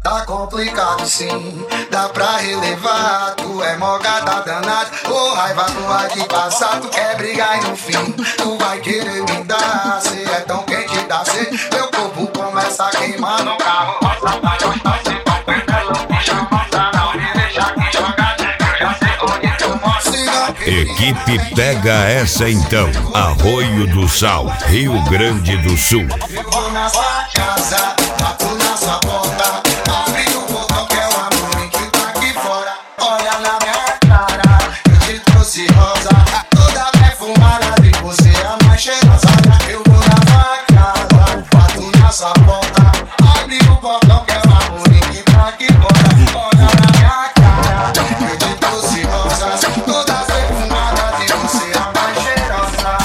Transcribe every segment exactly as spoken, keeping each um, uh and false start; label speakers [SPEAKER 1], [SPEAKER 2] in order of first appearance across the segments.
[SPEAKER 1] Tá complicado sim, dá pra relevar. Tu é mó gata danada, ô raiva não há de passar. Tu quer brigar e no fim tu vai querer me dar. Cê é tão quente da cê, meu corpo começa a queimar no carro. Nossa, vai, vai, vai, cê vai perdendo. Deixa eu mostrar não, me deixa aqui jogar. Já sei onde tu mostra.
[SPEAKER 2] Equipe Pega Essa então. Arroio do Sal, Rio Grande do Sul.
[SPEAKER 1] Eu vou na sua casa, bato na sua porta. Abre o portão que é o amor que tá aqui fora. Olha na minha cara, eu te trouxe rosa. Toda perfumada e você é a mais cheirosa. Eu vou na sua casa, bato na sua porta. Abre o portão que é o amor que tá aqui fora. Olha na minha cara, eu te trouxe rosa. Toda perfumada e você é a mais cheirosa.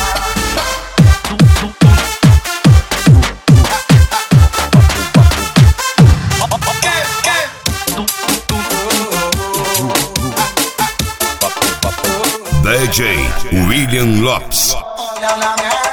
[SPEAKER 2] D J William Lopes.
[SPEAKER 1] Olha na minha